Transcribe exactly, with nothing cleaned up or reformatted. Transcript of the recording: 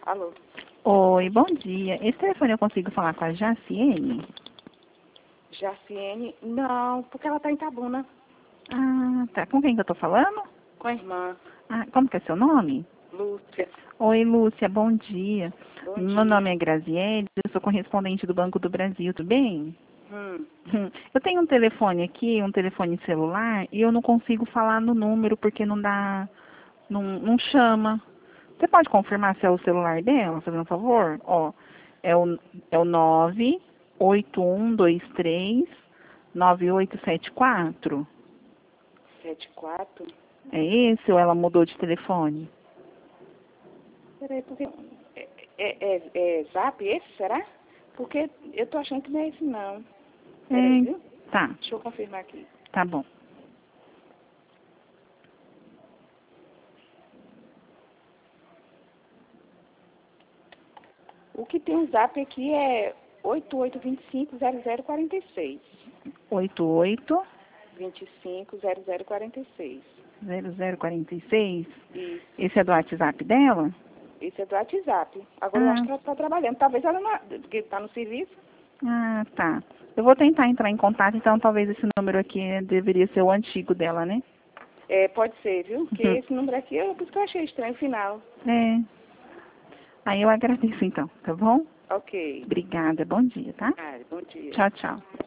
Alô? Oi, bom dia. Esse telefone eu consigo falar com a Jaciene? Jaciene? Não, porque ela tá em Itabuna. Ah, tá. Com quem que eu tô falando? Com a irmã. Ah, como que é seu nome? Lúcia. Oi, Lúcia, bom dia. Bom Meu dia. nome é Graziele, eu sou correspondente do Banco do Brasil, tudo bem? Hum. Hum, Eu tenho um telefone aqui, um telefone celular, e eu não consigo falar no número porque não dá, não, não chama. Você pode confirmar se é o celular dela, fazendo um favor? Ó, é o, é o nove oito um dois três nove oito sete quatro. Sete, quatro. É esse ou ela mudou de telefone? Peraí, porque... É, é, é, é Zap esse, será? Porque eu tô achando que não é esse, não. Peraí, É, viu? tá, Deixa eu confirmar aqui. tá bom. O que tem o Zap aqui é oito oito dois cinco zero zero quatro seis. oito oito vinte e cinco zero zero quatro seis. zero zero quatro seis. Isso. Esse é do WhatsApp dela? Esse é do WhatsApp. Agora eu acho Ah, que ela está trabalhando. Talvez ela não... Porque está no serviço. ah, tá. Eu vou tentar entrar em contato, então talvez esse número aqui eh, deveria ser o antigo dela, né? É, pode ser, viu? Porque esse número aqui, eu, por isso que eu achei estranho o final. É. Aí eu agradeço então, tá bom? Ok. Obrigada, bom dia, tá? Ah, bom dia. Tchau, tchau.